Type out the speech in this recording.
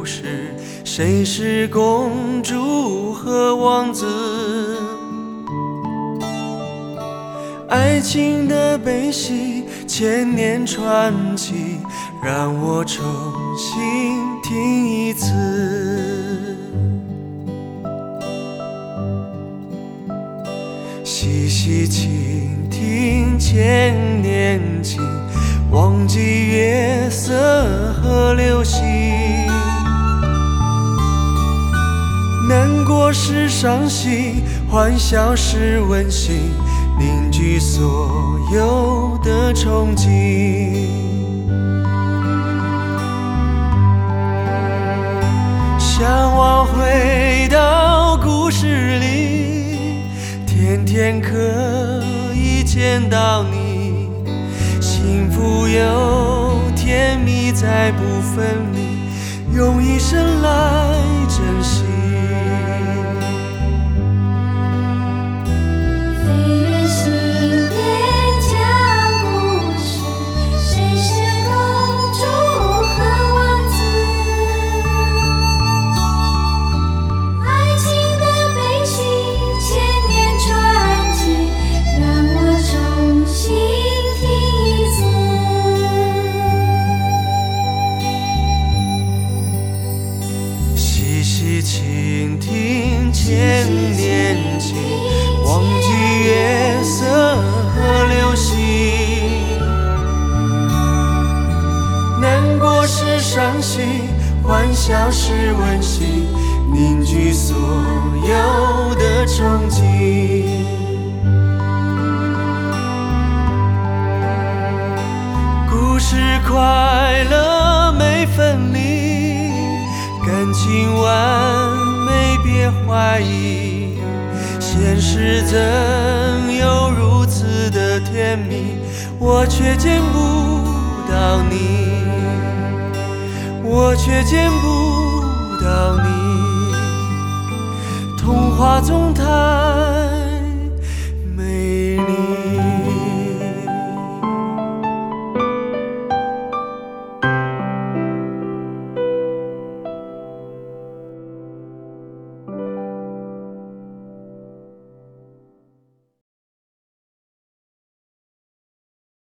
故事，谁是公主和王子？爱情的悲喜，千年传奇，让我重新听一次。细细倾听千年情，忘记月色和流星。难过是伤心，欢笑是温馨，凝聚所有的憧憬。向往回到故事里，天天可以见到你，幸福又甜蜜在不分离，用一生来珍惜。倾听千年情，忘记月色和流星。难过是伤心，欢笑是温馨，凝聚所有的憧憬。故事快乐没分离，感情完美别怀疑，现实怎有如此的甜蜜，我却见不到你，我却见不到你。童话总谈